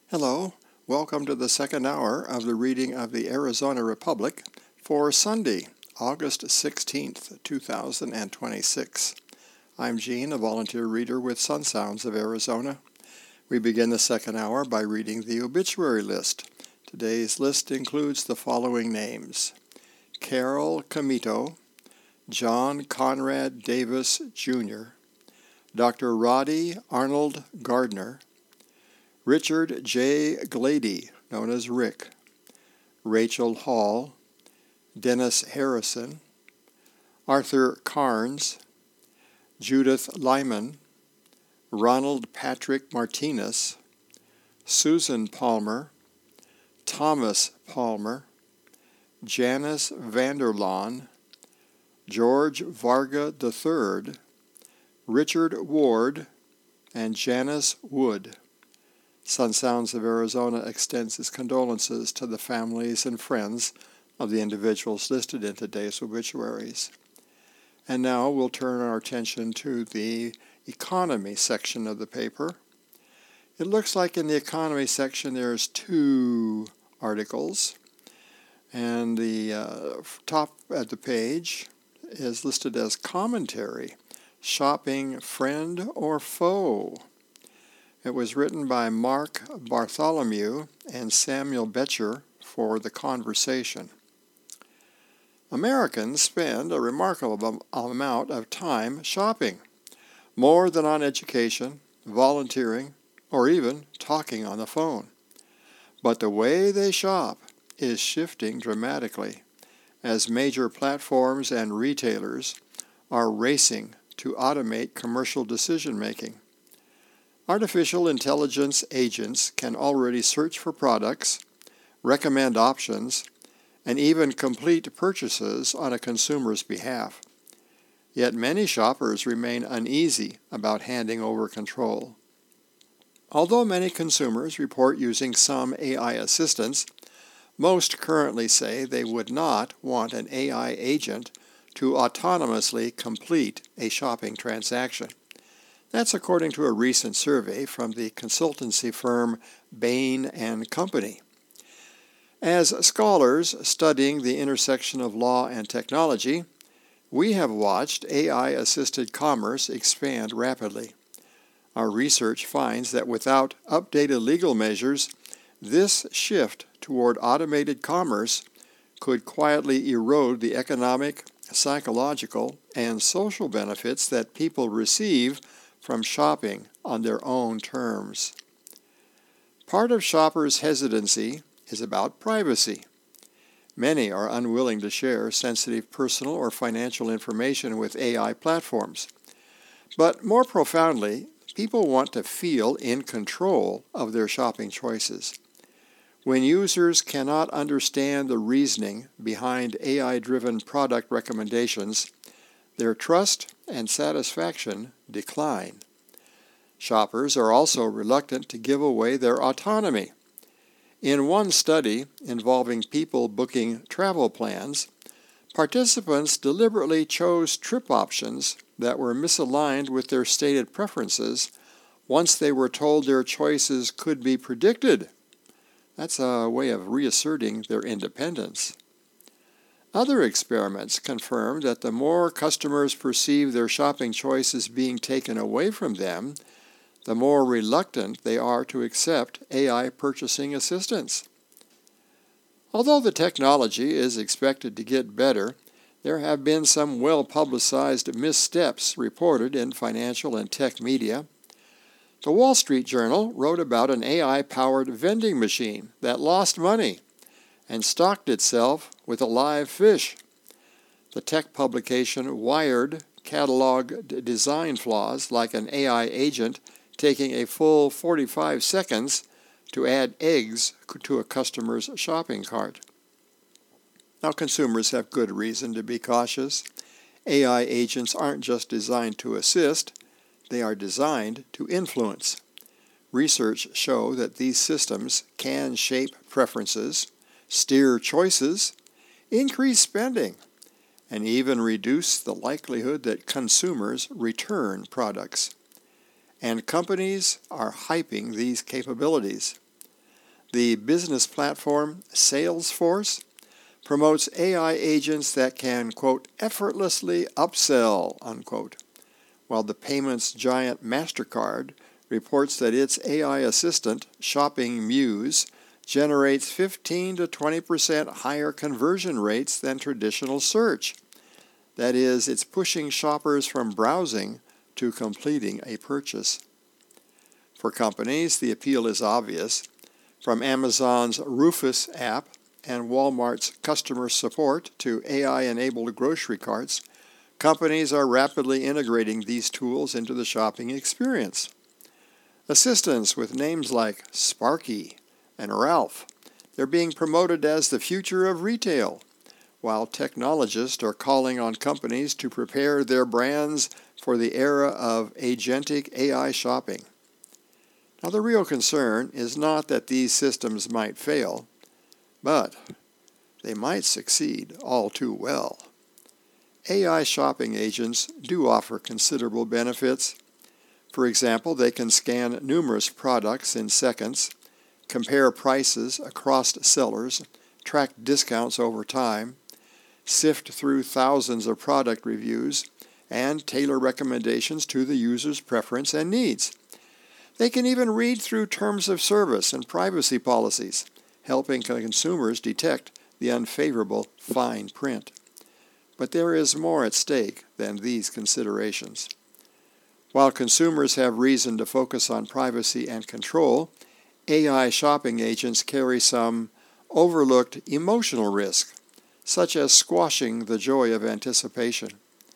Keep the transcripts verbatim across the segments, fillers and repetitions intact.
Hello, welcome to the second hour of the reading of the Arizona Republic for Sunday, August sixteenth, two thousand twenty-six. I'm Gene, a volunteer reader with Sun Sounds of Arizona. We begin the second hour by reading the obituary list. Today's list includes the following names: Carol Comito, John Conrad Davis, Junior, Doctor Roddy Arnold Gardner, Richard J. Glady, known as Rick, Rachel Hall, Dennis Harrison, Arthur Carnes, Judith Lyman, Ronald Patrick Martinez, Susan Palmer, Thomas Palmer, Janice Vanderlaan, George Varga the third, Richard Ward, and Janice Wood. Sun Sounds of Arizona extends its condolences to the families and friends of the individuals listed in today's obituaries. And now we'll turn our attention to the economy section of the paper. It looks like in the economy section there's two articles, and the uh, top at the page is listed as commentary, shopping friend or foe. It was written by Mark Bartholomew and Samuel Betcher for The Conversation. Americans spend a remarkable amount of time shopping, more than on education, volunteering, or even talking on the phone. But the way they shop is shifting dramatically as major platforms and retailers are racing to automate commercial decision-making. Artificial intelligence agents can already search for products, recommend options, and even complete purchases on a consumer's behalf. Yet many shoppers remain uneasy about handing over control. Although many consumers report using some A I assistants, most currently say they would not want an A I agent to autonomously complete a shopping transaction. That's according to a recent survey from the consultancy firm Bain and Company. As scholars studying the intersection of law and technology, we have watched A I-assisted commerce expand rapidly. Our research finds that without updated legal measures, this shift toward automated commerce could quietly erode the economic, psychological, and social benefits that people receive from shopping on their own terms. Part of shoppers' hesitancy is about privacy. Many are unwilling to share sensitive personal or financial information with A I platforms. But more profoundly, people want to feel in control of their shopping choices. When users cannot understand the reasoning behind A I-driven product recommendations, their trust and satisfaction decline. Shoppers are also reluctant to give away their autonomy. In one study involving people booking travel plans, participants deliberately chose trip options that were misaligned with their stated preferences once they were told their choices could be predicted. That's a way of reasserting their independence. Other experiments confirm that the more customers perceive their shopping choices being taken away from them, the more reluctant they are to accept A I purchasing assistance. Although the technology is expected to get better, there have been some well-publicized missteps reported in financial and tech media. The Wall Street Journal wrote about an A I-powered vending machine that lost money and stocked itself with a live fish. The tech publication Wired cataloged design flaws like an A I agent taking a full forty-five seconds to add eggs to a customer's shopping cart. Now, consumers have good reason to be cautious. A I agents aren't just designed to assist, they are designed to influence. Research show that these systems can shape preferences, steer choices, increase spending, and even reduce the likelihood that consumers return products. And companies are hyping these capabilities. The business platform Salesforce promotes A I agents that can, quote, effortlessly upsell, unquote, while the payments giant MasterCard reports that its A I assistant, Shopping Muse, generates fifteen to twenty percent higher conversion rates than traditional search. That is, it's pushing shoppers from browsing to completing a purchase. For companies, the appeal is obvious. From Amazon's Rufus app and Walmart's customer support to A I-enabled grocery carts, companies are rapidly integrating these tools into the shopping experience. Assistants with names like Sparky and Ralph, they're being promoted as the future of retail, while technologists are calling on companies to prepare their brands for the era of agentic A I shopping. Now, the real concern is not that these systems might fail, but they might succeed all too well. A I shopping agents do offer considerable benefits. For example, they can scan numerous products in seconds, compare prices across sellers, track discounts over time, sift through thousands of product reviews, and tailor recommendations to the user's preference and needs. They can even read through terms of service and privacy policies, helping consumers detect the unfavorable fine print. But there is more at stake than these considerations. While consumers have reason to focus on privacy and control, A I shopping agents carry some overlooked emotional risk, such as squashing the joy of anticipation.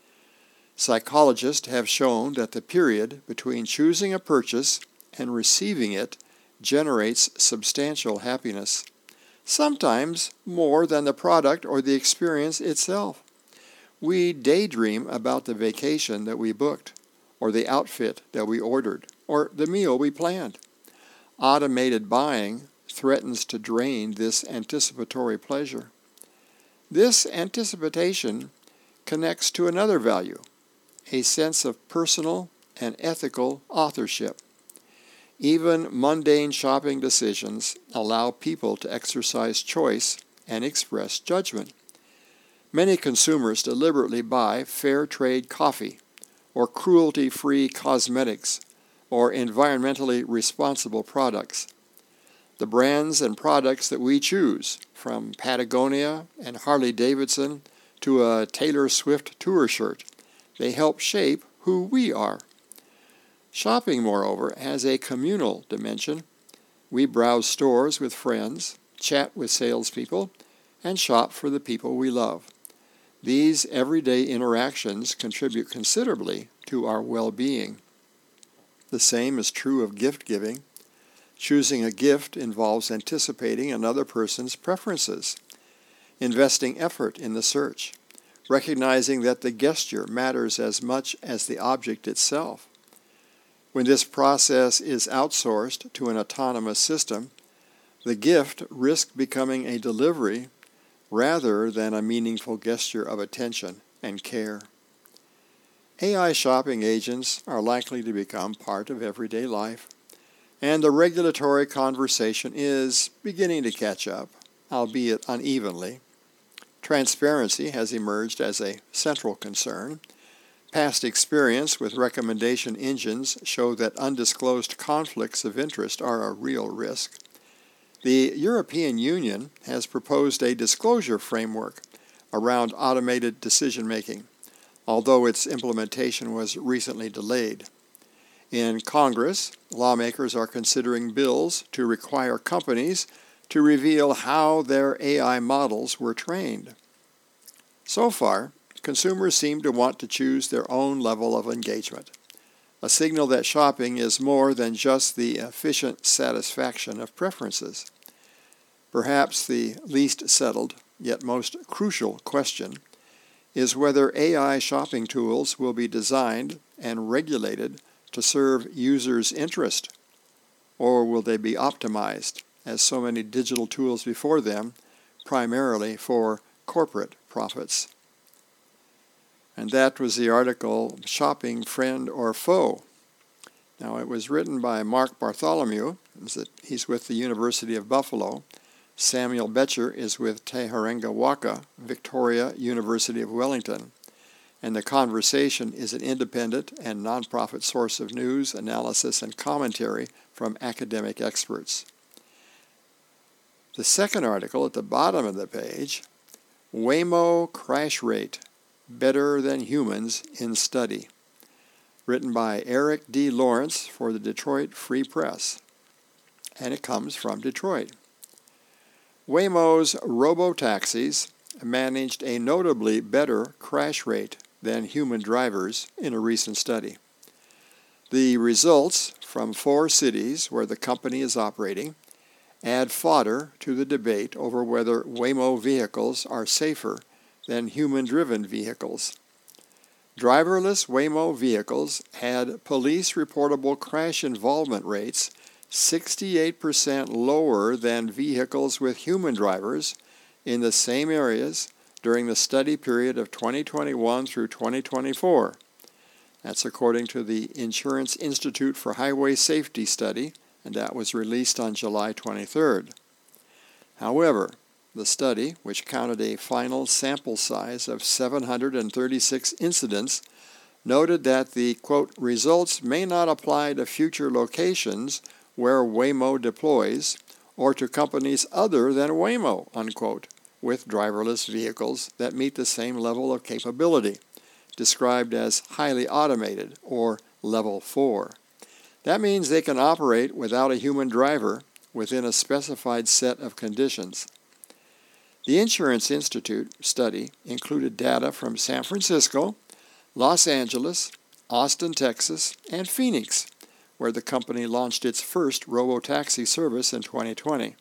Psychologists have shown that the period between choosing a purchase and receiving it generates substantial happiness, sometimes more than the product or the experience itself. We daydream about the vacation that we booked, or the outfit that we ordered, or the meal we planned. Automated buying threatens to drain this anticipatory pleasure. This anticipation connects to another value, a sense of personal and ethical authorship. Even mundane shopping decisions allow people to exercise choice and express judgment. Many consumers deliberately buy fair trade coffee, or cruelty-free cosmetics, or environmentally responsible products. The brands and products that we choose, from Patagonia and Harley-Davidson to a Taylor Swift tour shirt, they help shape who we are. Shopping, moreover, has a communal dimension. We browse stores with friends, chat with salespeople, and shop for the people we love. These everyday interactions contribute considerably to our well-being. The same is true of gift giving. Choosing a gift involves anticipating another person's preferences, investing effort in the search, recognizing that the gesture matters as much as the object itself. When this process is outsourced to an autonomous system, the gift risks becoming a delivery rather than a meaningful gesture of attention and care. A I shopping agents are likely to become part of everyday life, and the regulatory conversation is beginning to catch up, albeit unevenly. Transparency has emerged as a central concern. Past experience with recommendation engines show that undisclosed conflicts of interest are a real risk. The European Union has proposed a disclosure framework around automated decision-making, although its implementation was recently delayed. In Congress, lawmakers are considering bills to require companies to reveal how their A I models were trained. So far, consumers seem to want to choose their own level of engagement, a signal that shopping is more than just the efficient satisfaction of preferences. Perhaps the least settled, yet most crucial question is whether A I shopping tools will be designed and regulated to serve users' interest, or will they be optimized, as so many digital tools before them, primarily for corporate profits. And that was the article, Shopping Friend or Foe. Now, it was written by Mark Bartholomew. He's with the University of Buffalo. Samuel Betcher is with Teharenga Waka, Victoria University of Wellington. And The Conversation is an independent and nonprofit source of news, analysis, and commentary from academic experts. The second article at the bottom of the page, Waymo Crash Rate, Better Than Humans in Study, written by Eric D. Lawrence for the Detroit Free Press, and it comes from Detroit. Waymo's robo-taxis managed a notably better crash rate than human drivers in a recent study. The results from four cities where the company is operating add fodder to the debate over whether Waymo vehicles are safer than human-driven vehicles. Driverless Waymo vehicles had police-reportable crash involvement rates sixty-eight percent lower than vehicles with human drivers in the same areas during the study period of twenty twenty-one through twenty twenty-four. That's according to the Insurance Institute for Highway Safety study, and that was released on July twenty-third. However, the study, which counted a final sample size of seven hundred thirty-six incidents, noted that the, quote, results may not apply to future locations where Waymo deploys or to companies other than Waymo, unquote, with driverless vehicles that meet the same level of capability, described as highly automated, or level four. That means they can operate without a human driver within a specified set of conditions. The Insurance Institute study included data from San Francisco, Los Angeles, Austin, Texas, and Phoenix, where the company launched its first robotaxi service in twenty twenty.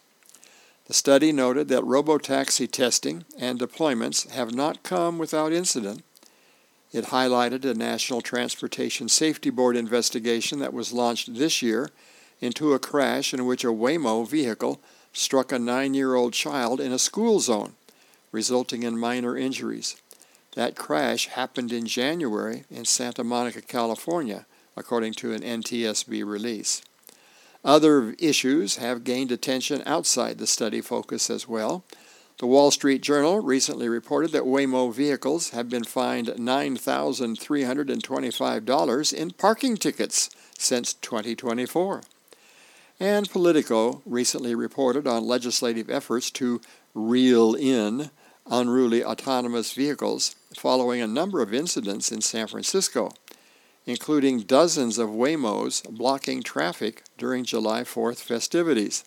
The study noted that robotaxi testing and deployments have not come without incident. It highlighted a National Transportation Safety Board investigation that was launched this year into a crash in which a Waymo vehicle struck a nine-year-old child in a school zone, resulting in minor injuries. That crash happened in January in Santa Monica, California, according to an N T S B release. Other issues have gained attention outside the study focus as well. The Wall Street Journal recently reported that Waymo vehicles have been fined nine thousand three hundred twenty-five dollars in parking tickets since twenty twenty-four. And Politico recently reported on legislative efforts to reel in unruly autonomous vehicles following a number of incidents in San Francisco, including dozens of Waymos blocking traffic during July fourth festivities.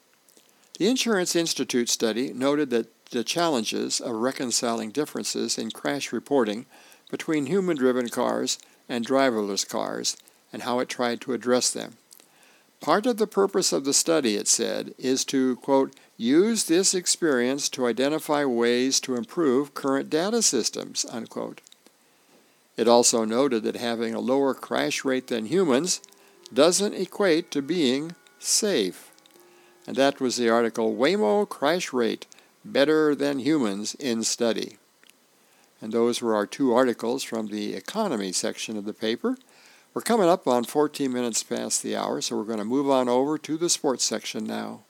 The Insurance Institute study noted that the challenges of reconciling differences in crash reporting between human-driven cars and driverless cars and how it tried to address them. Part of the purpose of the study, it said, is to, quote, use this experience to identify ways to improve current data systems, unquote. It also noted that having a lower crash rate than humans doesn't equate to being safe. And that was the article, Waymo Crash Rate, Better Than Humans in Study. And those were our two articles from the economy section of the paper. We're coming up on fourteen minutes past the hour, so we're going to move on over to the sports section now.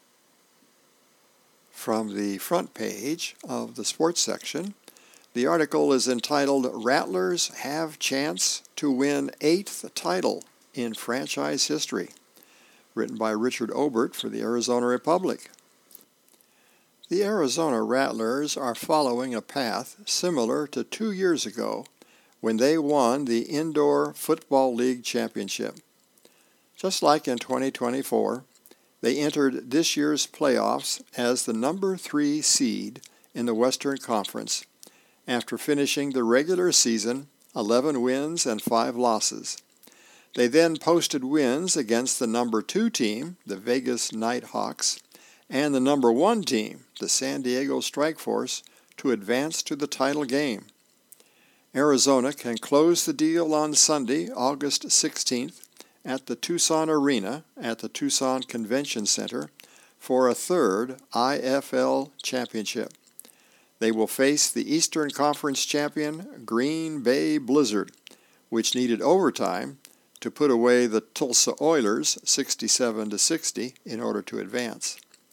From the front page of the sports section, the article is entitled, Rattlers Have Chance to Win Eighth Title in Franchise History, written by Richard Obert for the Arizona Republic. The Arizona Rattlers are following a path similar to two years ago when they won the Indoor Football League Championship. Just like in twenty twenty-four, they entered this year's playoffs as the number three seed in the Western Conference after finishing the regular season eleven wins and five losses. They then posted wins against the number two team, the Vegas Nighthawks, and the number one team, the San Diego Strikeforce, to advance to the title game. Arizona can close the deal on Sunday, August sixteenth, at the Tucson Arena at the Tucson Convention Center for a third I F L championship. They will face the Eastern Conference champion Green Bay Blizzard, which needed overtime to put away the Tulsa Oilers sixty-seven to sixty in order to advance.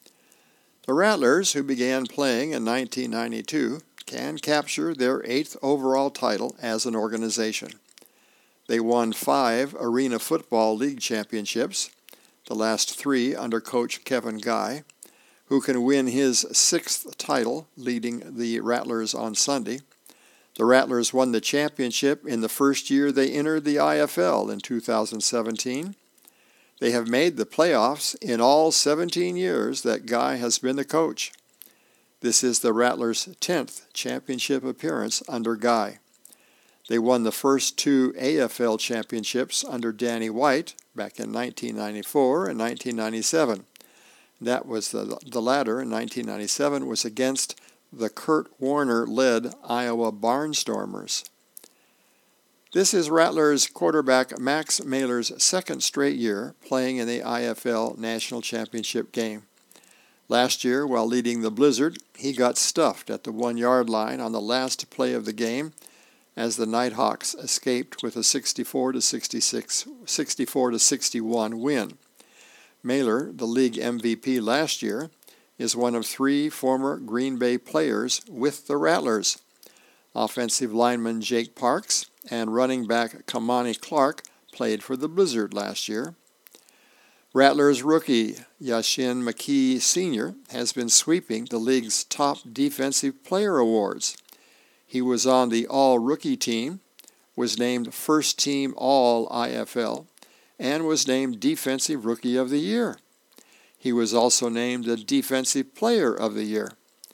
The Rattlers, who began playing in nineteen ninety-two, can capture their eighth overall title as an organization. They won five Arena Football League championships, the last three under coach Kevin Guy, who can win his sixth title leading the Rattlers on Sunday. The Rattlers won the championship in the first year they entered the I F L in two thousand seventeen. They have made the playoffs in all seventeen years that Guy has been the coach. This is the Rattlers' tenth championship appearance under Guy. They won the first two A F L championships under Danny White back in nineteen ninety-four and nineteen ninety-seven. That was the, the latter in nineteen ninety-seven was against the Kurt Warner-led Iowa Barnstormers. This is Rattlers quarterback Max Mailer's second straight year playing in the I F L National Championship game. Last year, while leading the Blizzard, he got stuffed at the one-yard line on the last play of the game as the Nighthawks escaped with a sixty-four to sixty-six, sixty-four to sixty-one win. Mailer, the league M V P last year, is one of three former Green Bay players with the Rattlers. Offensive lineman Jake Parks and running back Kamani Clark played for the Blizzard last year. Rattlers rookie Yashin McKee Senior has been sweeping the league's top defensive player awards. He was on the All-Rookie team, was named First Team All-I F L, and was named Defensive Rookie of the Year. He was also named the Defensive Player of the Year.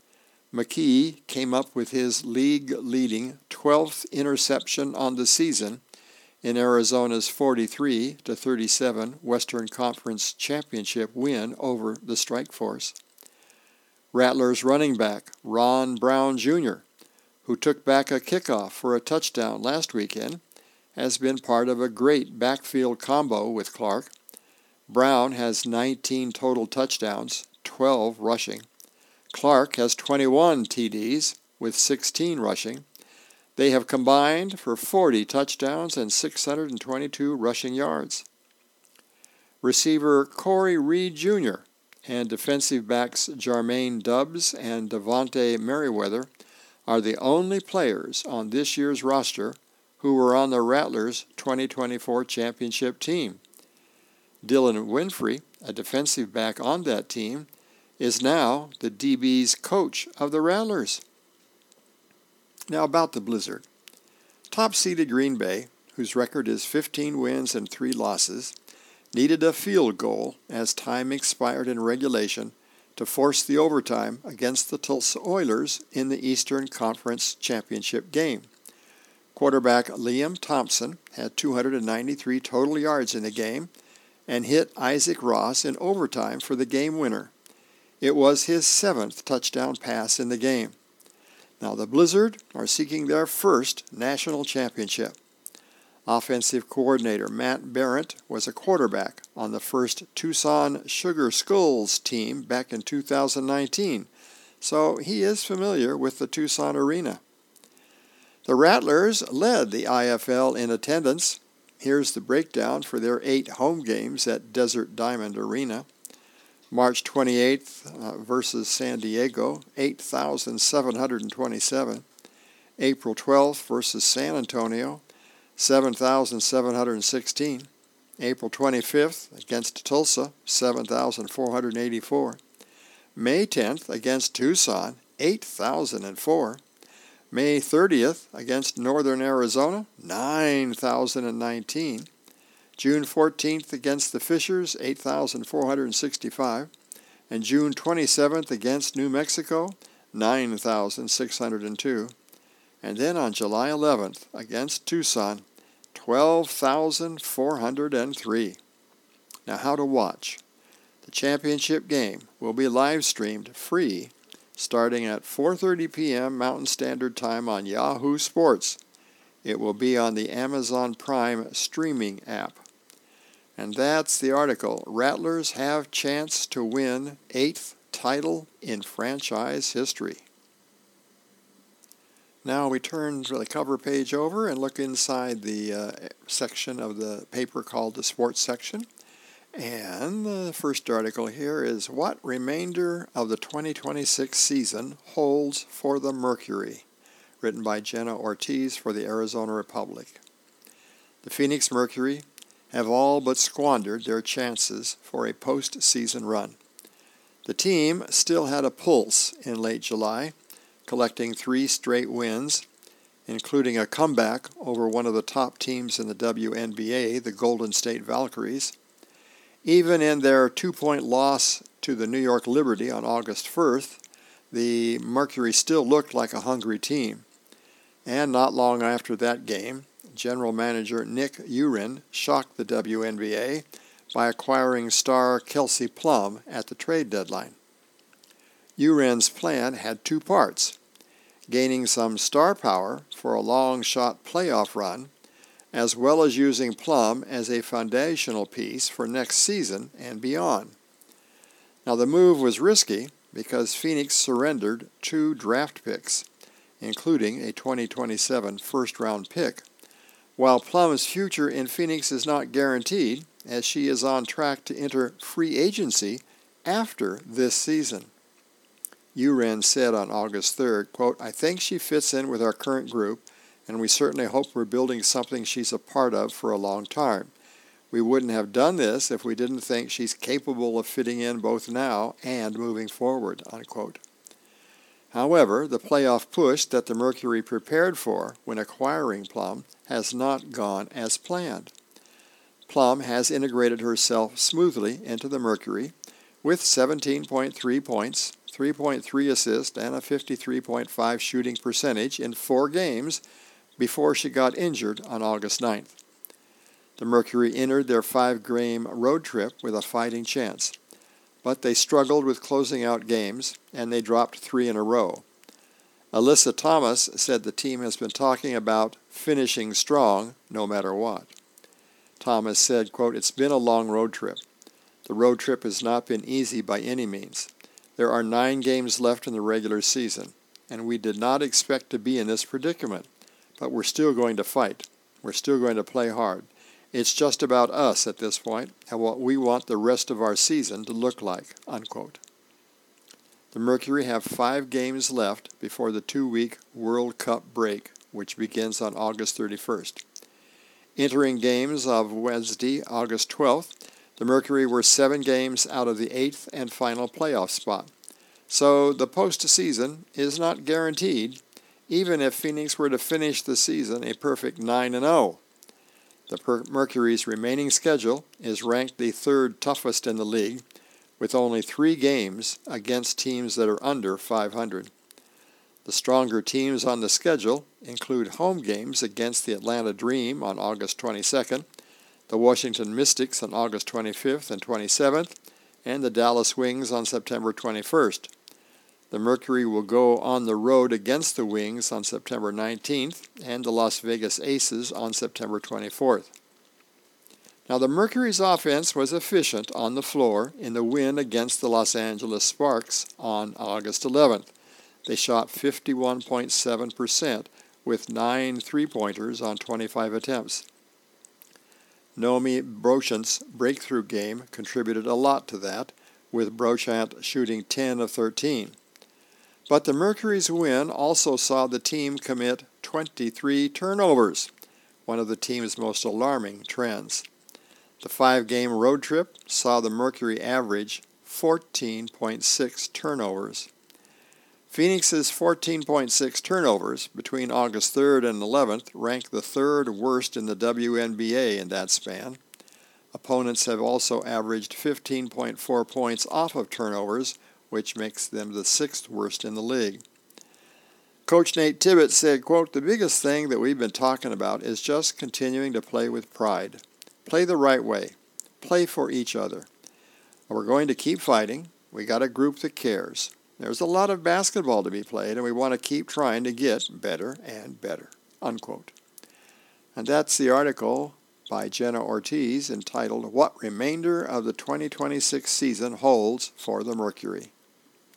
McKee came up with his league-leading twelfth interception on the season in Arizona's forty-three to thirty-seven Western Conference Championship win over the Strike Force. Rattlers running back Ron Brown Junior, who took back a kickoff for a touchdown last weekend, has been part of a great backfield combo with Clark. Brown has nineteen total touchdowns, twelve rushing. Clark has twenty-one T Ds with sixteen rushing. They have combined for forty touchdowns and six hundred twenty-two rushing yards. Receiver Corey Reed Junior and defensive backs Jermaine Dubbs and Devontae Merriweather are the only players on this year's roster who were on the Rattlers' twenty twenty-four championship team. Dylan Winfrey, a defensive back on that team, is now the D B's coach of the Rattlers. Now about the Blizzard. Top-seeded Green Bay, whose record is fifteen wins and three losses, needed a field goal as time expired in regulation to force the overtime against the Tulsa Oilers in the Eastern Conference Championship game. Quarterback Liam Thompson had two hundred ninety-three total yards in the game and hit Isaac Ross in overtime for the game winner. It was his seventh touchdown pass in the game. Now the Blizzard are seeking their first national championship. Offensive coordinator Matt Barrett was a quarterback on the first Tucson Sugar Skulls team back in two thousand nineteen, so he is familiar with the Tucson arena. The Rattlers led the I F L in attendance. Here's the breakdown for their eight home games at Desert Diamond Arena. March twenty-eighth uh, versus San Diego, eight thousand seven hundred twenty-seven. April twelfth versus San Antonio, seven thousand seven hundred sixteen. April twenty-fifth against Tulsa, seven thousand four hundred eighty-four. May tenth against Tucson, eight thousand four. May thirtieth against Northern Arizona, nine thousand nineteen. June fourteenth against the Fishers, eight thousand four hundred sixty-five. And June twenty-seventh against New Mexico, nine thousand six hundred two. And then on July eleventh against Tucson, twelve thousand four hundred three. Now how to watch. The championship game will be live streamed free starting at four thirty p.m. Mountain Standard Time on Yahoo Sports. It will be on the Amazon Prime streaming app. And that's the article. Rattlers have chance to win eighth title in franchise history. Now we turn the cover page over and look inside the uh, section of the paper called the Sports section. And the first article here is What Remainder of the twenty twenty-six Season Holds for the Mercury, written by Jenna Ortiz for the Arizona Republic. The Phoenix Mercury have all but squandered their chances for a postseason run. The team still had a pulse in late July, collecting three straight wins, including a comeback over one of the top teams in the W N B A, the Golden State Valkyries. Even in their two-point loss to the New York Liberty on August first, the Mercury still looked like a hungry team. And not long after that game, General Manager Nick U'Ren shocked the W N B A by acquiring star Kelsey Plum at the trade deadline. U'Ren's plan had two parts: gaining some star power for a long-shot playoff run, as well as using Plum as a foundational piece for next season and beyond. Now, the move was risky because Phoenix surrendered two draft picks, including a twenty twenty-seven first-round pick, while Plum's future in Phoenix is not guaranteed, as she is on track to enter free agency after this season. U'Ren said on August third, quote, "I think she fits in with our current group, and we certainly hope we're building something she's a part of for a long time. We wouldn't have done this if we didn't think she's capable of fitting in both now and moving forward," unquote. However, the playoff push that the Mercury prepared for when acquiring Plum has not gone as planned. Plum has integrated herself smoothly into the Mercury with seventeen point three points, three point three assists, and a fifty-three point five shooting percentage in four games before she got injured on August ninth. The Mercury entered their five-game road trip with a fighting chance, but they struggled with closing out games, and they dropped three in a row. Alyssa Thomas said the team has been talking about finishing strong no matter what. Thomas said, quote, "It's been a long road trip. The road trip has not been easy by any means. There are nine games left in the regular season, and we did not expect to be in this predicament, but we're still going to fight. We're still going to play hard. It's just about us at this point and what we want the rest of our season to look like," unquote. The Mercury have five games left before the two-week World Cup break, which begins on August thirty-first. Entering games of Wednesday, August twelfth, the Mercury were seven games out of the eighth and final playoff spot. So the postseason is not guaranteed, even if Phoenix were to finish the season a perfect nine and oh. The Mercury's remaining schedule is ranked the third toughest in the league, with only three games against teams that are under five hundred. The stronger teams on the schedule include home games against the Atlanta Dream on August twenty-second, the Washington Mystics on August twenty-fifth and twenty-seventh, and the Dallas Wings on September twenty-first. The Mercury will go on the road against the Wings on September nineteenth and the Las Vegas Aces on September twenty-fourth. Now, the Mercury's offense was efficient on the floor in the win against the Los Angeles Sparks on August eleventh. They shot fifty-one point seven percent with nine three-pointers on twenty-five attempts. Naomi Brochant's breakthrough game contributed a lot to that, with Brochant shooting ten of thirteen. But the Mercury's win also saw the team commit twenty-three turnovers, one of the team's most alarming trends. The five-game road trip saw the Mercury average fourteen point six turnovers. Phoenix's fourteen point six turnovers between August third and eleventh ranked the third worst in the W N B A in that span. Opponents have also averaged fifteen point four points off of turnovers, which makes them the sixth worst in the league. Coach Nate Tibbett said, quote, "The biggest thing that we've been talking about is just continuing to play with pride. Play the right way. Play for each other. We're going to keep fighting. We got a group that cares. There's a lot of basketball to be played, and we want to keep trying to get better and better," unquote. And that's the article by Jenna Ortiz entitled, What Remainder of the twenty twenty-six Season Holds for the Mercury.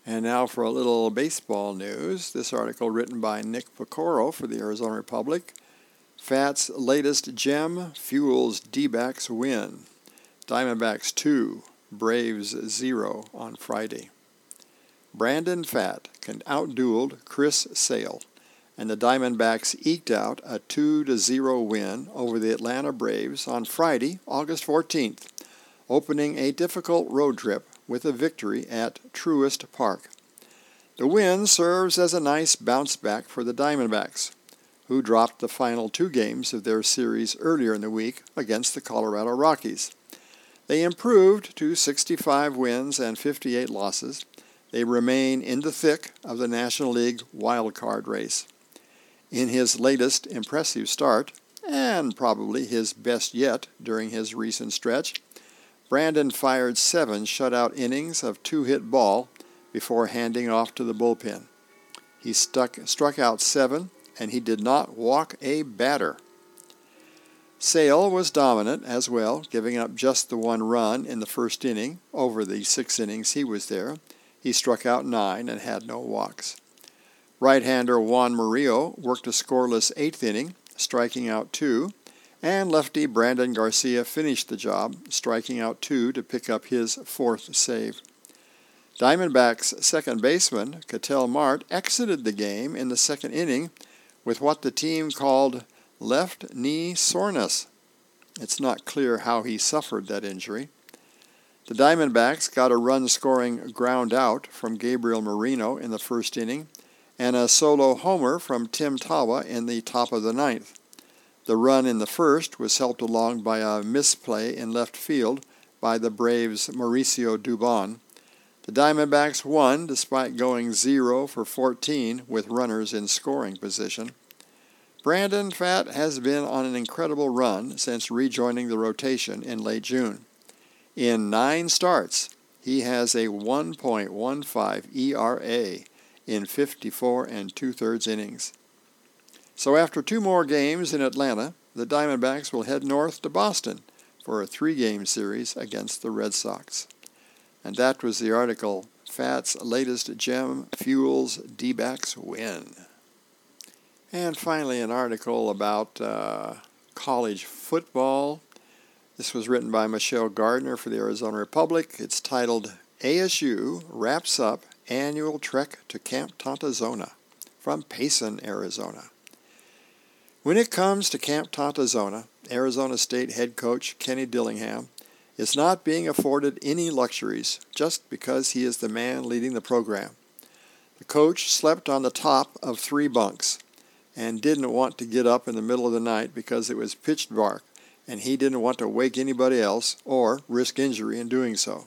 And now for a little baseball news. This article written by Nick Pecoro for the Arizona Republic. Fat's latest gem fuels D-backs win. Diamondbacks two, Braves zero on Friday. Brandon Pfaadt can outdueled Chris Sale, and the Diamondbacks eked out a two to zero win over the Atlanta Braves on Friday, August fourteenth, opening a difficult road trip with a victory at Truist Park. The win serves as a nice bounce back for the Diamondbacks, who dropped the final two games of their series earlier in the week against the Colorado Rockies. They improved to sixty-five wins and fifty-eight losses. They remain in the thick of the National League wildcard race. In his latest impressive start, and probably his best yet during his recent stretch, Brandon fired seven shutout innings of two-hit ball before handing off to the bullpen. He stuck, struck out seven, and he did not walk a batter. Sale was dominant as well, giving up just the one run in the first inning. Over the six innings he was there, he struck out nine and had no walks. Right-hander Juan Murillo worked a scoreless eighth inning, striking out two, and lefty Brandon Garcia finished the job, striking out two to pick up his fourth save. Diamondbacks second baseman Ketel Marte exited the game in the second inning with what the team called left knee soreness. It's not clear how he suffered that injury. The Diamondbacks got a run-scoring ground out from Gabriel Moreno in the first inning and a solo homer from Tim Tawa in the top of the ninth. The run in the first was helped along by a misplay in left field by the Braves' Mauricio Dubon. The Diamondbacks won despite going zero for fourteen with runners in scoring position. Brandon Pfaadt has been on an incredible run since rejoining the rotation in late June. In nine starts, he has a one point one five E R A in fifty-four and two-thirds innings. So after two more games in Atlanta, the Diamondbacks will head north to Boston for a three-game series against the Red Sox. And that was the article, Pfaadt's latest gem fuels D-backs win. And finally, an article about uh, college football. This was written by Michelle Gardner for the Arizona Republic. It's titled, A S U Wraps Up Annual Trek to Camp Tontozona from Payson, Arizona. When it comes to Camp Tontozona, Arizona State head coach Kenny Dillingham is not being afforded any luxuries just because he is the man leading the program. The coach slept on the top of three bunks and didn't want to get up in the middle of the night because it was pitch dark, and he didn't want to wake anybody else or risk injury in doing so.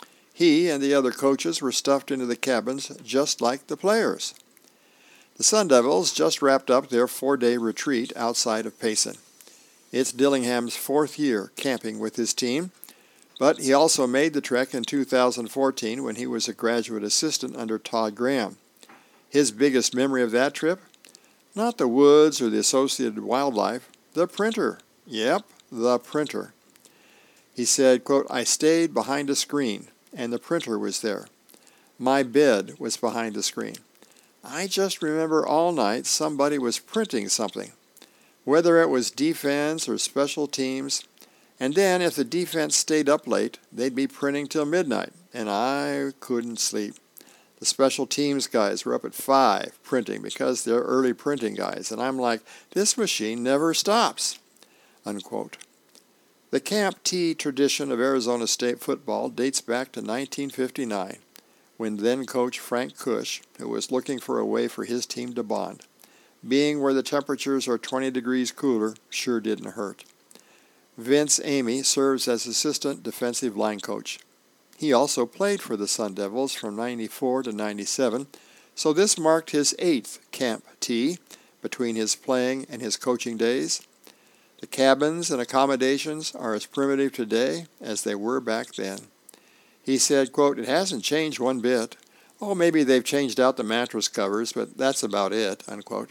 He and the other coaches were stuffed into the cabins just like the players. The Sun Devils just wrapped up their four-day retreat outside of Payson. It's Dillingham's fourth year camping with his team, but he also made the trek in two thousand fourteen when he was a graduate assistant under Todd Graham. His biggest memory of that trip? Not the woods or the associated wildlife, the printer. Yep, the printer. He said, quote, I stayed behind a screen, and the printer was there. My bed was behind the screen. I just remember all night somebody was printing something, whether it was defense or special teams, and then if the defense stayed up late, they'd be printing till midnight, and I couldn't sleep. The special teams guys were up at five printing because they're early printing guys, and I'm like, this machine never stops, unquote. The Camp T tradition of Arizona State football dates back to nineteen fifty-nine, when then-coach Frank Cush, who was looking for a way for his team to bond. Being where the temperatures are twenty degrees cooler sure didn't hurt. Vince Amy serves as assistant defensive line coach. He also played for the Sun Devils from ninety-four to ninety-seven, so this marked his eighth Camp T between his playing and his coaching days. The cabins and accommodations are as primitive today as they were back then. He said, quote, it hasn't changed one bit. Oh, maybe they've changed out the mattress covers, but that's about it, unquote.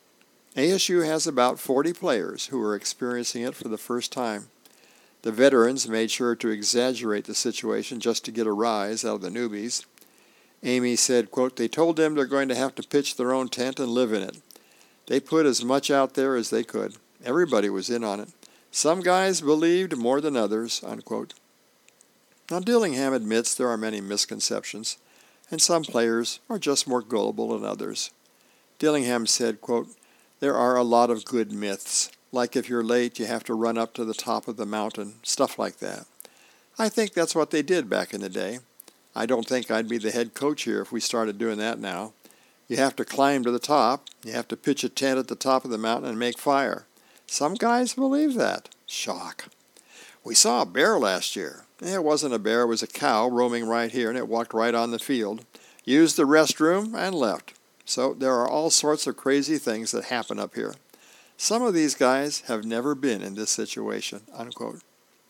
A S U has about forty players who are experiencing it for the first time. The veterans made sure to exaggerate the situation just to get a rise out of the newbies. Amy said, quote, "They told them they're going to have to pitch their own tent and live in it. They put as much out there as they could. Everybody was in on it. Some guys believed more than others," unquote. Now, Dillingham admits there are many misconceptions, and some players are just more gullible than others. Dillingham said, quote, "There are a lot of good myths, like if you're late you have to run up to the top of the mountain, stuff like that. I think that's what they did back in the day. I don't think I'd be the head coach here if we started doing that now. You have to climb to the top. You have to pitch a tent at the top of the mountain and make fire. Some guys believe that. Shock. We saw a bear last year. It wasn't a bear, it was a cow roaming right here, and it walked right on the field, used the restroom, and left. So there are all sorts of crazy things that happen up here. Some of these guys have never been in this situation," unquote.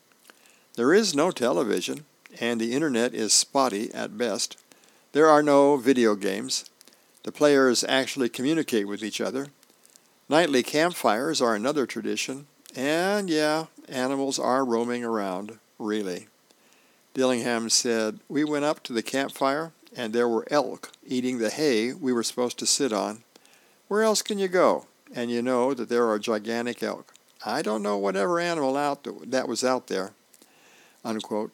There is no television, and the internet is spotty at best. There are no video games. The players actually communicate with each other. Nightly campfires are another tradition, and yeah, animals are roaming around, really. Dillingham said, "We went up to the campfire, and there were elk eating the hay we were supposed to sit on. Where else can you go? And you know that there are gigantic elk. I don't know whatever animal out th- that was out there," unquote.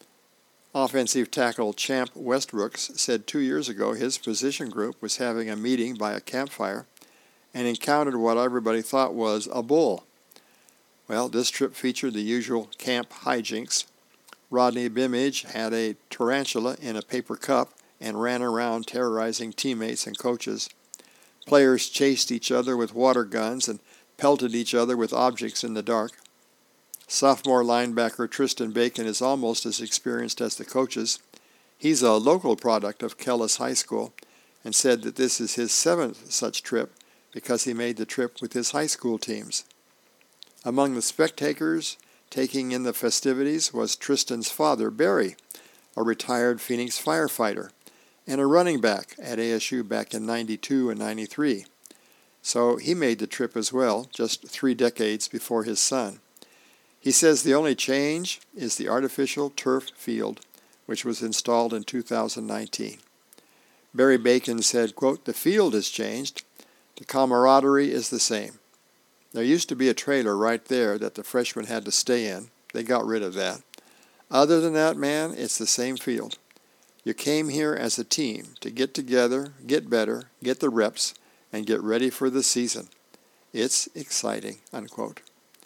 Offensive tackle Champ Westbrooks said two years ago his position group was having a meeting by a campfire and encountered what everybody thought was a bull. Well, this trip featured the usual camp hijinks. Rodney Bimage had a tarantula in a paper cup and ran around terrorizing teammates and coaches. Players chased each other with water guns and pelted each other with objects in the dark. Sophomore linebacker Tristan Bacon is almost as experienced as the coaches. He's a local product of Kellis High School and said that this is his seventh such trip because he made the trip with his high school teams. Among the spectators taking in the festivities was Tristan's father, Barry, a retired Phoenix firefighter and a running back at A S U back in ninety-two and ninety-three. So he made the trip as well, just three decades before his son. He says the only change is the artificial turf field, which was installed in two thousand nineteen. Barry Bacon said, quote, "The field has changed. The camaraderie is the same. There used to be a trailer right there that the freshmen had to stay in. They got rid of that. Other than that, man, it's the same field. You came here as a team to get together, get better, get the reps, and get ready for the season. It's exciting," unquote.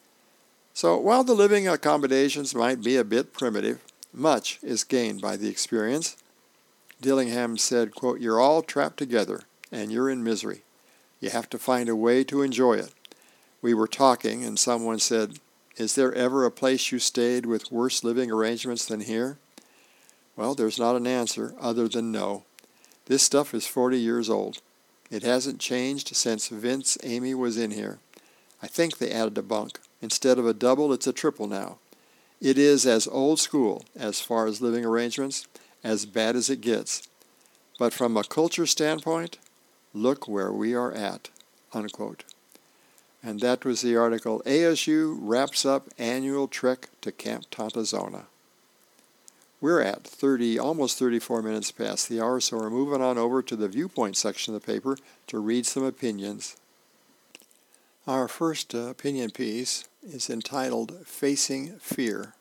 So while the living accommodations might be a bit primitive, much is gained by the experience. Dillingham said, quote, "You're all trapped together, and you're in misery. You have to find a way to enjoy it. We were talking, and someone said, 'Is there ever a place you stayed with worse living arrangements than here?' Well, there's not an answer other than no. This stuff is forty years old. It hasn't changed since Vince Amy was in here. I think they added a bunk. Instead of a double, it's a triple now. It is as old school, as far as living arrangements, as bad as it gets. But from a culture standpoint, look where we are at," unquote. And that was the article, A S U Wraps Up Annual Trek to Camp Tontozona. We're at thirty, almost thirty-four minutes past the hour, so we're moving on over to the viewpoint section of the paper to read some opinions. Our first uh, opinion piece is entitled Facing Fear.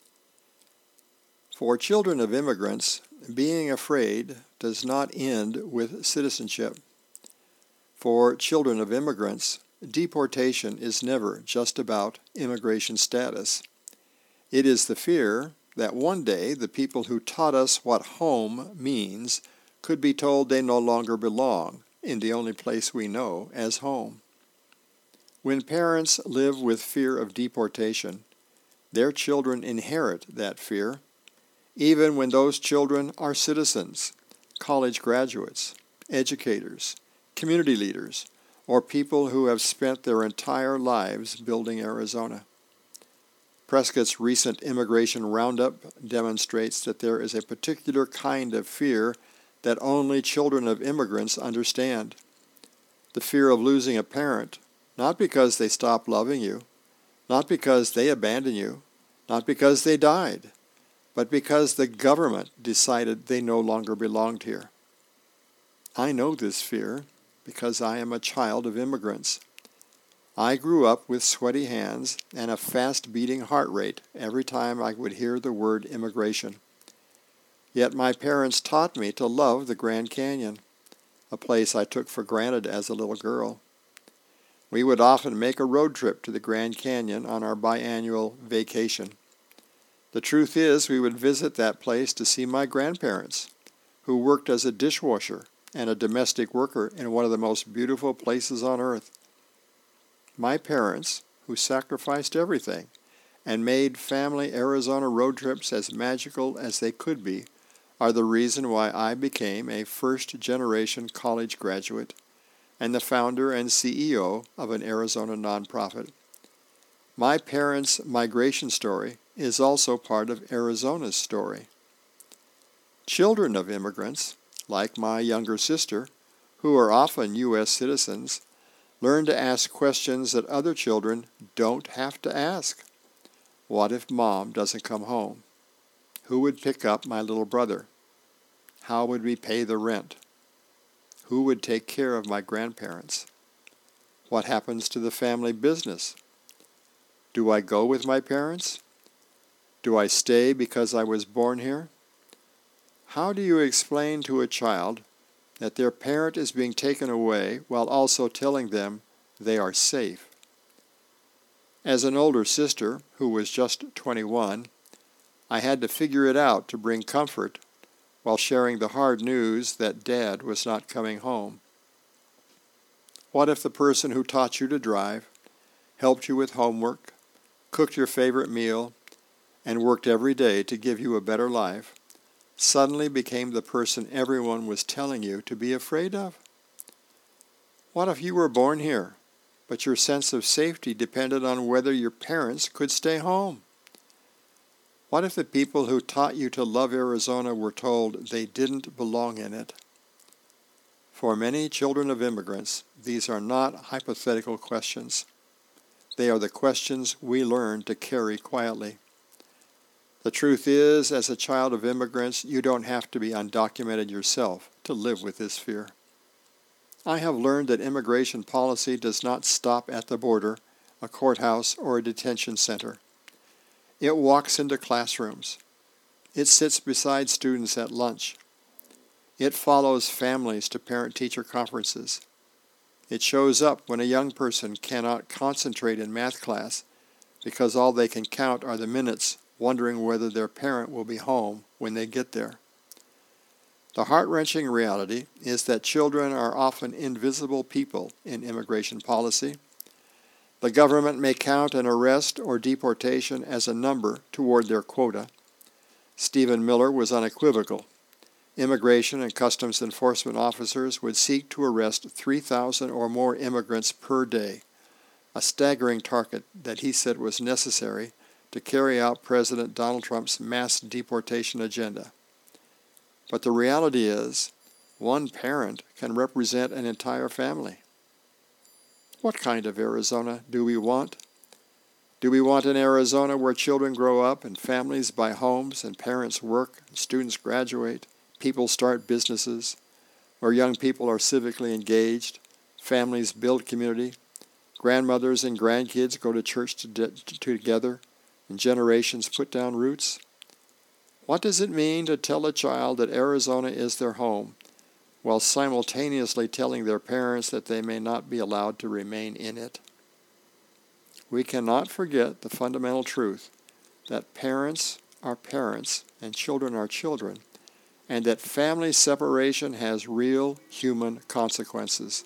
For children of immigrants, being afraid does not end with citizenship. For children of immigrants, deportation is never just about immigration status. It is the fear that one day the people who taught us what home means could be told they no longer belong in the only place we know as home. When parents live with fear of deportation, their children inherit that fear, even when those children are citizens, college graduates, educators, community leaders, or people who have spent their entire lives building Arizona. Prescott's recent immigration roundup demonstrates that there is a particular kind of fear that only children of immigrants understand. The fear of losing a parent, not because they stopped loving you, not because they abandoned you, not because they died, but because the government decided they no longer belonged here. I know this fear because I am a child of immigrants. I grew up with sweaty hands and a fast-beating heart rate every time I would hear the word immigration. Yet my parents taught me to love the Grand Canyon, a place I took for granted as a little girl. We would often make a road trip to the Grand Canyon on our biannual vacation. The truth is, we would visit that place to see my grandparents, who worked as a dishwasher and a domestic worker in one of the most beautiful places on earth. My parents, who sacrificed everything and made family Arizona road trips as magical as they could be, are the reason why I became a first-generation college graduate and the founder and C E O of an Arizona nonprofit. My parents' migration story is also part of Arizona's story. Children of immigrants, like my younger sister, who are often U S citizens, learn to ask questions that other children don't have to ask. What if Mom doesn't come home? Who would pick up my little brother? How would we pay the rent? Who would take care of my grandparents? What happens to the family business? Do I go with my parents? Do I stay because I was born here? How do you explain to a child that their parent is being taken away while also telling them they are safe? As an older sister who was just twenty-one, I had to figure it out to bring comfort while sharing the hard news that Dad was not coming home. What if the person who taught you to drive, helped you with homework, cooked your favorite meal, and worked every day to give you a better life, suddenly became the person everyone was telling you to be afraid of? What if you were born here, but your sense of safety depended on whether your parents could stay home? What if the people who taught you to love Arizona were told they didn't belong in it? For many children of immigrants, these are not hypothetical questions. They are the questions we learn to carry quietly. The truth is, as a child of immigrants, you don't have to be undocumented yourself to live with this fear. I have learned that immigration policy does not stop at the border, a courthouse, or a detention center. It walks into classrooms. It sits beside students at lunch. It follows families to parent-teacher conferences. It shows up when a young person cannot concentrate in math class because all they can count are the minutes, wondering whether their parent will be home when they get there. The heart-wrenching reality is that children are often invisible people in immigration policy. The government may count an arrest or deportation as a number toward their quota. Stephen Miller was unequivocal. Immigration and Customs Enforcement officers would seek to arrest three thousand or more immigrants per day, a staggering target that he said was necessary to carry out President Donald Trump's mass deportation agenda. But the reality is, one parent can represent an entire family. What kind of Arizona do we want? Do we want an Arizona where children grow up and families buy homes and parents work and students graduate, people start businesses, where young people are civically engaged, families build community, grandmothers and grandkids go to church to de- to together, and generations put down roots? What does it mean to tell a child that Arizona is their home, while simultaneously telling their parents that they may not be allowed to remain in it? We cannot forget the fundamental truth that parents are parents and children are children, and that family separation has real human consequences.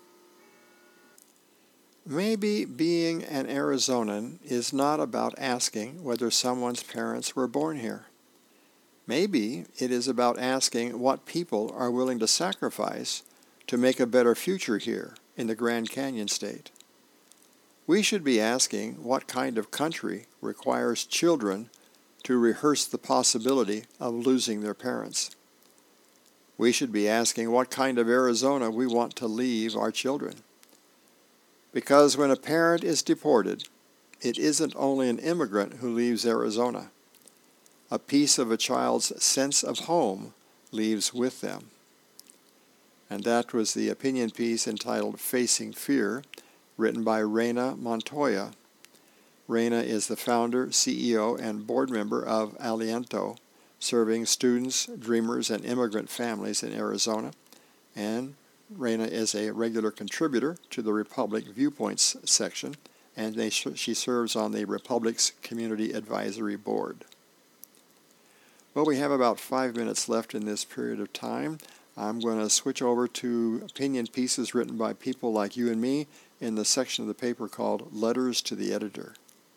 Maybe being an Arizonan is not about asking whether someone's parents were born here. Maybe it is about asking what people are willing to sacrifice to make a better future here in the Grand Canyon State. We should be asking what kind of country requires children to rehearse the possibility of losing their parents. We should be asking what kind of Arizona we want to leave our children. Because when a parent is deported, it isn't only an immigrant who leaves Arizona. A piece of a child's sense of home leaves with them. and that was the opinion piece entitled Facing Fear, written by Reina Montoya. Reina is the founder, C E O, and board member of Aliento, serving students, dreamers, and immigrant families in Arizona, and Reina is a regular contributor to the Republic Viewpoints section, and they, she serves on the Republic's Community Advisory Board. Well, we have about five minutes left in this period of time. I'm going to switch over to opinion pieces written by people like you and me in the section of the paper called Letters to the Editor.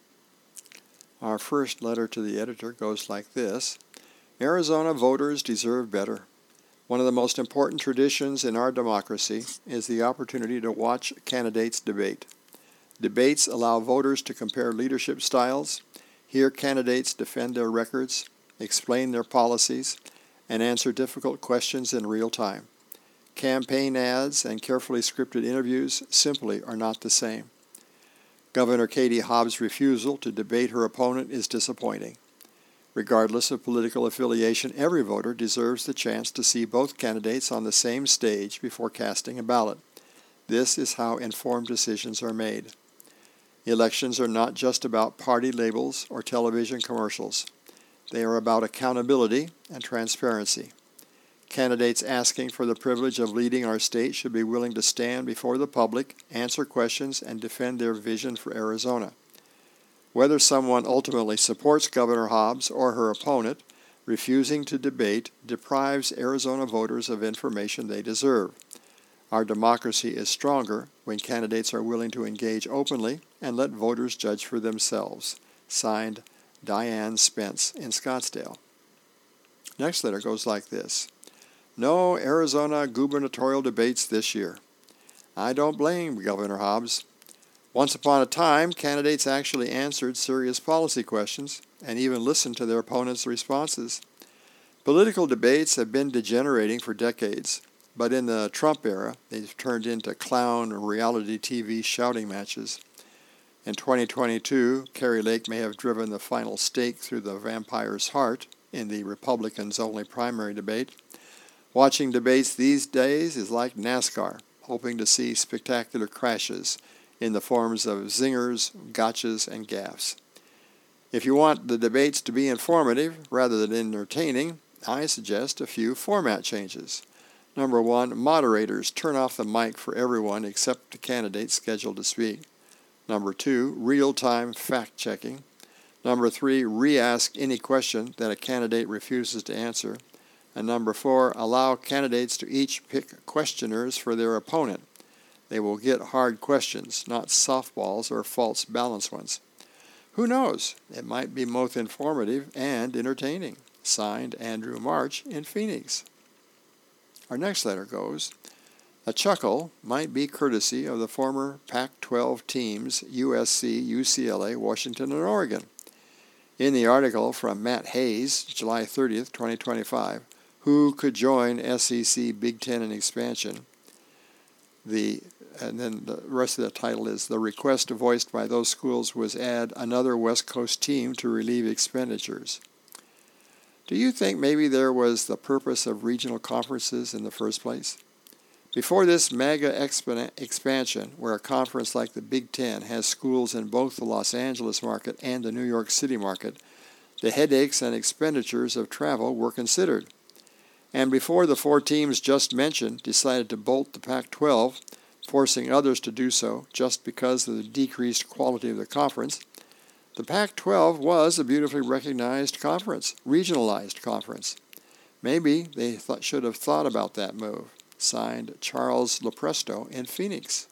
Our first letter to the editor goes like this. Arizona voters deserve better. One of the most important traditions in our democracy is the opportunity to watch candidates debate. Debates allow voters to compare leadership styles, hear candidates defend their records, explain their policies, and answer difficult questions in real time. Campaign ads and carefully scripted interviews simply are not the same. Governor Katie Hobbs' refusal to debate her opponent is disappointing. Regardless of political affiliation, every voter deserves the chance to see both candidates on the same stage before casting a ballot. This is how informed decisions are made. Elections are not just about party labels or television commercials. They are about accountability and transparency. Candidates asking for the privilege of leading our state should be willing to stand before the public, answer questions, and defend their vision for Arizona. Whether someone ultimately supports Governor Hobbs or her opponent, refusing to debate deprives Arizona voters of information they deserve. Our democracy is stronger when candidates are willing to engage openly and let voters judge for themselves. Signed, Diane Spence in Scottsdale. Next letter goes like this. No Arizona gubernatorial debates this year. I don't blame Governor Hobbs. Once upon a time, candidates actually answered serious policy questions and even listened to their opponents' responses. Political debates have been degenerating for decades, but in the Trump era, they've turned into clown reality T V shouting matches. In twenty twenty-two, Kari Lake may have driven the final stake through the vampire's heart in the Republicans' only primary debate. Watching debates these days is like NASCAR, hoping to see spectacular crashes in the forms of zingers, gotchas, and gaffes. If you want the debates to be informative rather than entertaining, I suggest a few format changes. Number one, moderators turn off the mic for everyone except the candidates scheduled to speak. Number two, real-time fact-checking. Number three, re-ask any question that a candidate refuses to answer. And number four, allow candidates to each pick questioners for their opponent. They will get hard questions, not softballs or false balance ones. Who knows? It might be both informative and entertaining. Signed, Andrew March in Phoenix. Our next letter goes, a chuckle might be courtesy of the former Pac twelve teams U S C, U C L A, Washington, and Oregon. In the article from Matt Hayes, July thirtieth, twenty twenty-five, Who Could Join S E C Big Ten in Expansion? The, and then the rest of the title is, the request voiced by those schools was add another West Coast team to relieve expenditures. Do you think maybe there was the purpose of regional conferences in the first place? Before this mega expan- expansion, where a conference like the Big Ten has schools in both the Los Angeles market and the New York City market, the headaches and expenditures of travel were considered. And before the four teams just mentioned decided to bolt the Pac twelve, forcing others to do so just because of the decreased quality of the conference, the Pac twelve was a beautifully recognized conference, regionalized conference. Maybe they th- should have thought about that move. Signed, Charles Lopresto in Phoenix.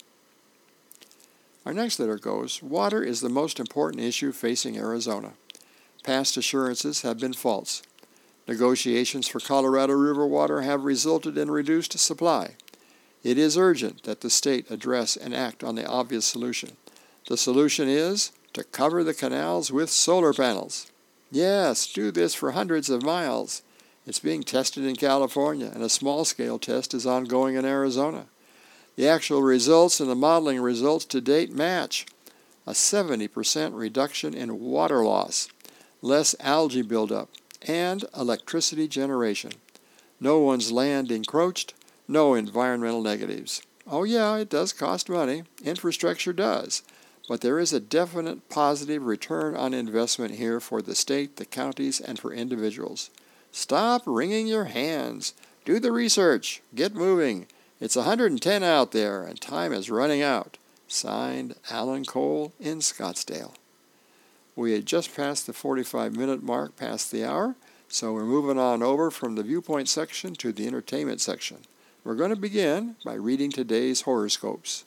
Our next letter goes, water is the most important issue facing Arizona. Past assurances have been false. Negotiations for Colorado River water have resulted in reduced supply. It is urgent that the state address and act on the obvious solution. The solution is to cover the canals with solar panels. Yes, do this for hundreds of miles. It's being tested in California, and a small-scale test is ongoing in Arizona. The actual results and the modeling results to date match. A seventy percent reduction in water loss, less algae buildup, and electricity generation. No one's land encroached, No environmental negatives. Oh yeah, it does cost money. Infrastructure does. But there is a definite positive return on investment here for the state, the counties, and for individuals. Stop wringing your hands. Do the research. Get moving. It's one hundred ten out there, and time is running out. Signed, Alan Cole in Scottsdale. We had just passed the forty-five minute mark, past the hour, so we're moving on over from the viewpoint section to the entertainment section. We're going to begin by reading today's horoscopes.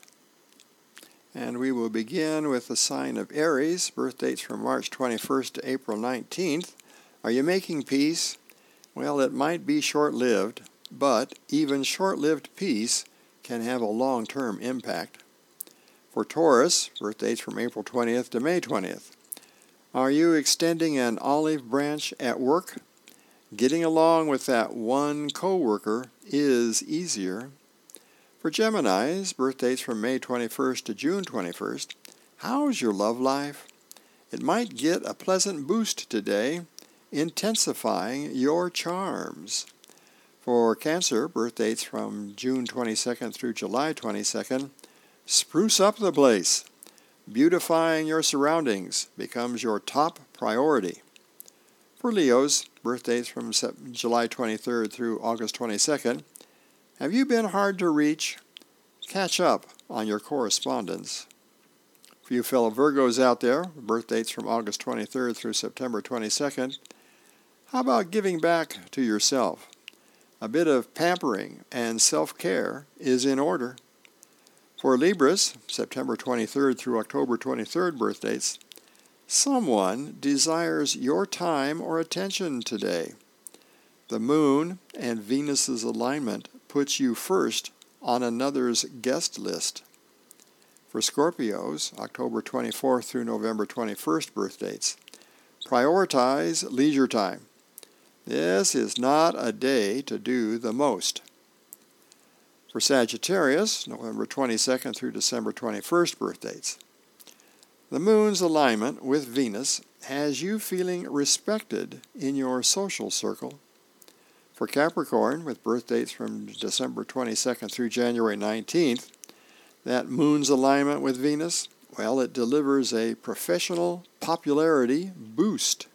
And we will begin with the sign of Aries, birth dates from March twenty-first to April nineteenth. Are you making peace? Well, it might be short-lived, but even short-lived peace can have a long-term impact. For Taurus, birth dates from April twentieth to May twentieth. Are you extending an olive branch at work? Getting along with that one coworker is easier. For Geminis, birth dates from May twenty-first to June twenty-first, how's your love life? It might get a pleasant boost today, intensifying your charms. For Cancer, birth dates from June twenty-second through July twenty-second, spruce up the place. Beautifying your surroundings becomes your top priority. For Leos, birth dates from July twenty-third through August twenty-second, have you been hard to reach? Catch up on your correspondence. For you fellow Virgos out there, birth dates from August twenty-third through September twenty-second, how about giving back to yourself? A bit of pampering and self-care is in order. For Libras, September twenty-third through October twenty-third birth dates, someone desires your time or attention today. The Moon and Venus's alignment puts you first on another's guest list. For Scorpios, October twenty-fourth through November twenty-first birth dates, prioritize leisure time. This is not a day to do the most. For Sagittarius, November twenty-second through December twenty-first birth dates, the Moon's alignment with Venus has you feeling respected in your social circle. For Capricorn, with birth dates from December twenty-second through January nineteenth, that Moon's alignment with Venus, well, it delivers a professional popularity boost.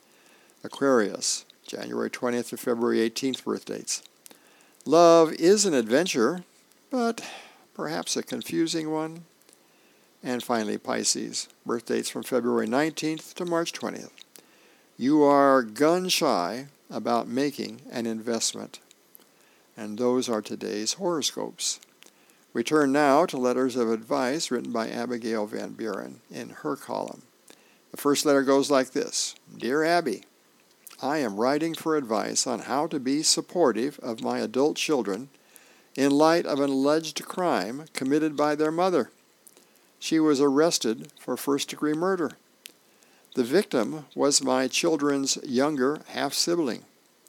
Aquarius, January twentieth to February eighteenth birth dates. Love is an adventure, but perhaps a confusing one. And finally, Pisces, birth dates from February nineteenth to March twentieth. You are gun-shy about making an investment. And those are today's horoscopes. We turn now to letters of advice written by Abigail Van Buren in her column. The first letter goes like this. Dear Abby, I am writing for advice on how to be supportive of my adult children in light of an alleged crime committed by their mother. She was arrested for first-degree murder. The victim was my children's younger half-sibling.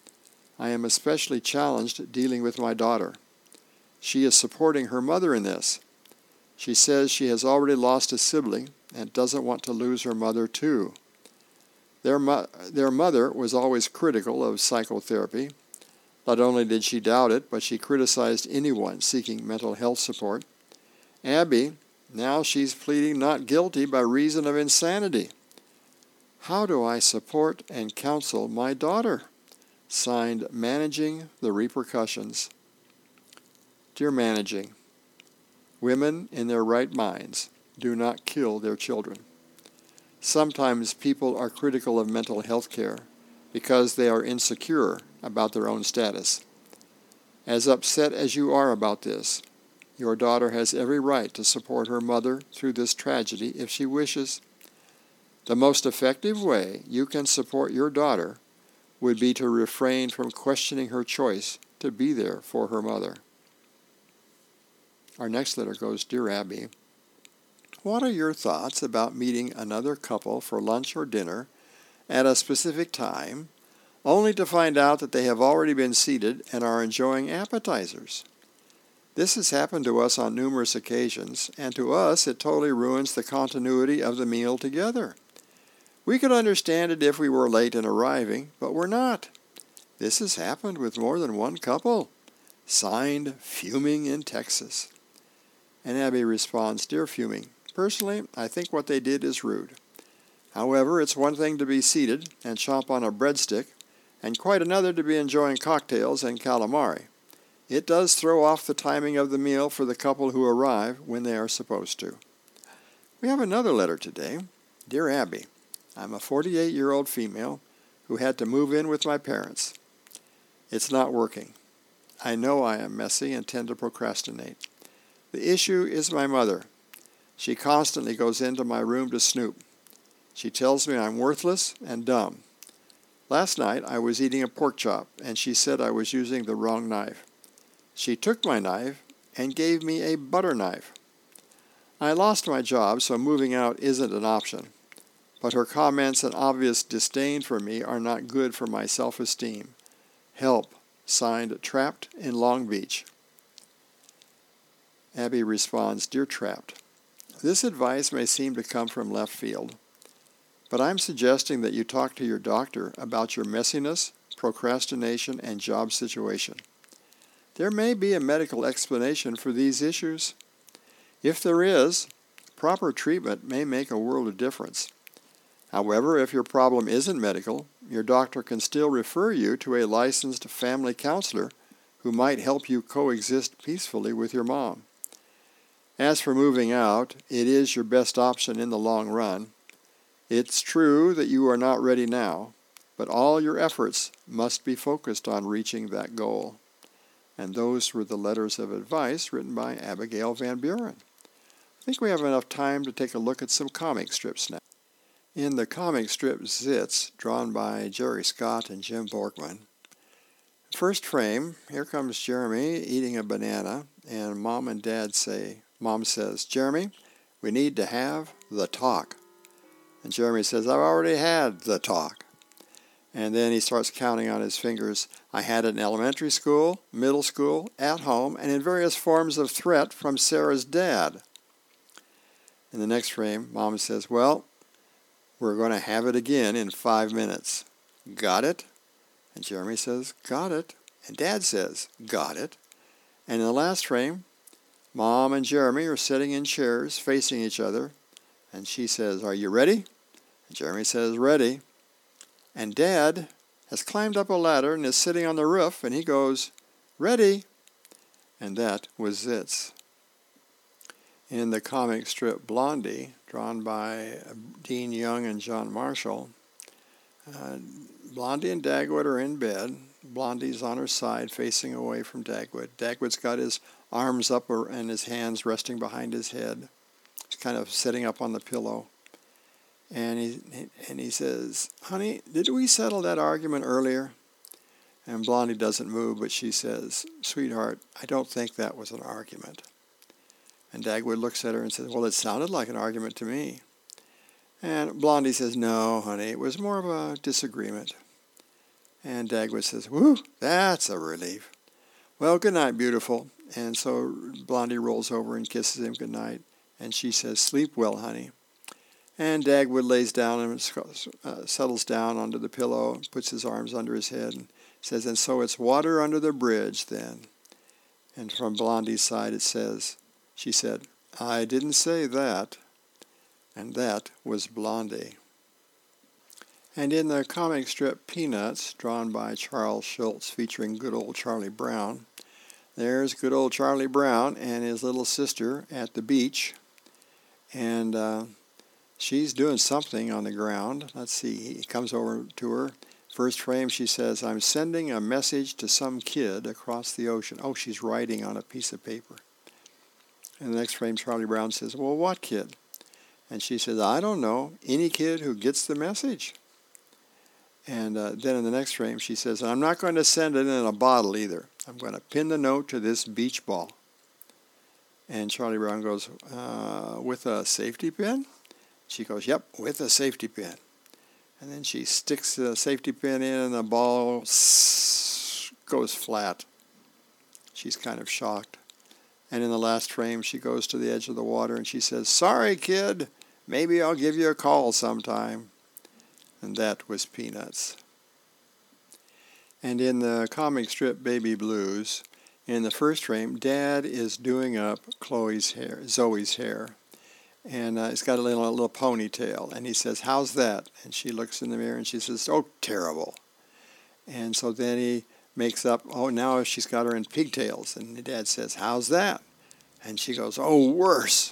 I am especially challenged dealing with my daughter. She is supporting her mother in this. She says she has already lost a sibling and doesn't want to lose her mother too. Their, mo- their mother was always critical of psychotherapy. Not only did she doubt it, but she criticized anyone seeking mental health support. Abby, now she's pleading not guilty by reason of insanity. How do I support and counsel my daughter? Signed, Managing the Repercussions. Dear Managing, women in their right minds do not kill their children. Sometimes people are critical of mental health care because they are insecure about their own status. As upset as you are about this, your daughter has every right to support her mother through this tragedy if she wishes. The most effective way you can support your daughter would be to refrain from questioning her choice to be there for her mother. Our next letter goes, Dear Abby, what are your thoughts about meeting another couple for lunch or dinner at a specific time, only to find out that they have already been seated and are enjoying appetizers? This has happened to us on numerous occasions, and to us it totally ruins the continuity of the meal together. We could understand it if we were late in arriving, but we're not. This has happened with more than one couple. Signed, Fuming in Texas. And Abby responds, Dear Fuming, personally, I think what they did is rude. However, it's one thing to be seated and chomp on a breadstick, and quite another to be enjoying cocktails and calamari. It does throw off the timing of the meal for the couple who arrive when they are supposed to. We have another letter today. Dear Abby, I'm a forty-eight-year-old female who had to move in with my parents. It's not working. I know I am messy and tend to procrastinate. The issue is my mother. She constantly goes into my room to snoop. She tells me I'm worthless and dumb. Last night I was eating a pork chop, and she said I was using the wrong knife. She took my knife and gave me a butter knife. I lost my job, so moving out isn't an option. But her comments and obvious disdain for me are not good for my self-esteem. Help. Signed, Trapped in Long Beach. Abby responds, Dear Trapped, this advice may seem to come from left field, but I'm suggesting that you talk to your doctor about your messiness, procrastination, and job situation. There may be a medical explanation for these issues. If there is, proper treatment may make a world of difference. However, if your problem isn't medical, your doctor can still refer you to a licensed family counselor who might help you coexist peacefully with your mom. As for moving out, it is your best option in the long run. It's true that you are not ready now, but all your efforts must be focused on reaching that goal. And those were the letters of advice written by Abigail Van Buren. I think we have enough time to take a look at some comic strips now. In the comic strip Zits, drawn by Jerry Scott and Jim Borkman, first frame, here comes Jeremy eating a banana, and Mom and Dad say, Mom says, Jeremy, we need to have the talk. And Jeremy says, I've already had the talk. And then he starts counting on his fingers. I had it in elementary school, middle school, at home, and in various forms of threat from Sarah's dad. In the next frame, Mom says, well, we're going to have it again in five minutes. Got it? And Jeremy says, got it. And Dad says, got it. And in the last frame, Mom and Jeremy are sitting in chairs facing each other. And she says, are you ready? And Jeremy says, ready. And Dad has climbed up a ladder and is sitting on the roof, and he goes, ready. And that was Zits. In the comic strip Blondie, drawn by Dean Young and John Marshall, uh, Blondie and Dagwood are in bed. Blondie's on her side, facing away from Dagwood. Dagwood's got his arms up and his hands resting behind his head. He's kind of sitting up on the pillow. And he and he says, honey, did we settle that argument earlier? And Blondie doesn't move, but she says, sweetheart, I don't think that was an argument. And Dagwood looks at her and says, well, it sounded like an argument to me. And Blondie says, no, honey, it was more of a disagreement. And Dagwood says, whew, that's a relief. Well, good night, beautiful. And so Blondie rolls over and kisses him good night. And she says, sleep well, honey. And Dagwood lays down and uh, settles down onto the pillow, puts his arms under his head, and says, and so it's water under the bridge then. And from Blondie's side it says, she said, I didn't say that. And that was Blondie. And in the comic strip Peanuts, drawn by Charles Schultz, featuring good old Charlie Brown, there's good old Charlie Brown and his little sister at the beach. And uh, she's doing something on the ground. Let's see, he comes over to her. First frame, she says, I'm sending a message to some kid across the ocean. Oh, she's writing on a piece of paper. And the next frame, Charlie Brown says, well, what kid? And she says, I don't know, any kid who gets the message. And uh, then in the next frame, she says, I'm not going to send it in a bottle either. I'm going to pin the note to this beach ball. And Charlie Brown goes, uh, with a safety pin? She goes, yep, with a safety pin. And then she sticks the safety pin in and the ball goes flat. She's kind of shocked. And in the last frame, she goes to the edge of the water and she says, sorry, kid, maybe I'll give you a call sometime. And that was Peanuts. And in the comic strip Baby Blues, In the first frame, Dad is doing up Chloe's hair, Zoe's hair. And uh, it's got a little, a little ponytail. And he says, "How's that?" And she looks in the mirror and she says, "Oh, terrible." And so then he makes up, "Oh, now she's got her in pigtails." And the Dad says, "How's that?" And she goes, "Oh, worse."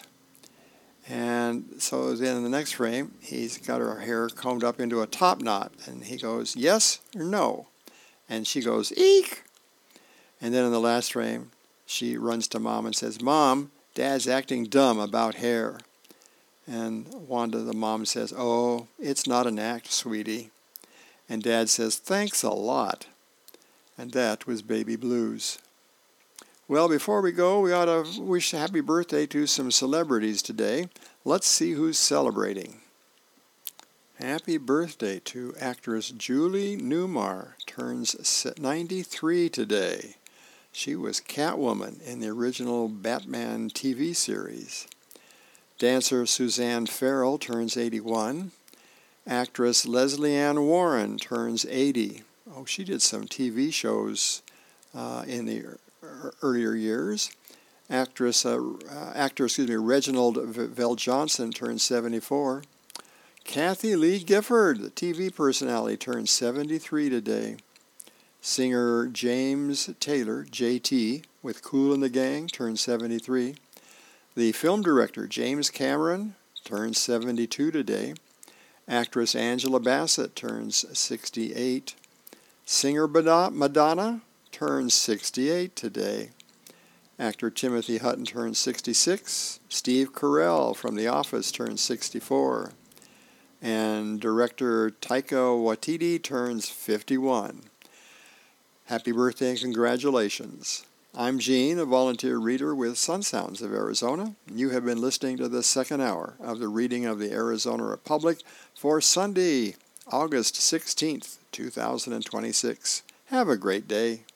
And so then in the next frame, he's got her hair combed up into a top knot. And he goes, "Yes or no?" And she goes, "Eek." And then in the last frame, she runs to Mom and says, "Mom, Dad's acting dumb about hair." And Wanda, the mom, says, "Oh, it's not an act, sweetie." And Dad says, "Thanks a lot." And that was Baby Blues. Well, before we go, we ought to wish happy birthday to some celebrities today. Let's see who's celebrating. Happy birthday to actress Julie Newmar, turns ninety-three today. She was Catwoman in the original Batman T V series. Dancer Suzanne Farrell turns eighty-one. Actress Leslie Ann Warren turns eighty. Oh, she did some T V shows uh, in the earlier years. Actress, uh, uh, actor, excuse me, Reginald VelJohnson turns seventy-four. Kathy Lee Gifford, the T V personality, turns seventy-three today. Singer James Taylor, J T, with Kool and the Gang, turns seventy-three. The film director James Cameron turns seventy-two today. Actress Angela Bassett turns sixty-eight. Singer Madonna turns sixty-eight today. Actor Timothy Hutton turns sixty-six. Steve Carell from The Office turns sixty-four. And director Taika Waititi turns fifty-one. Happy birthday and congratulations. I'm Gene, a volunteer reader with Sun Sounds of Arizona. You have been listening to the second hour of the reading of the Arizona Republic for Sunday, August sixteenth, two thousand twenty-six. Have a great day.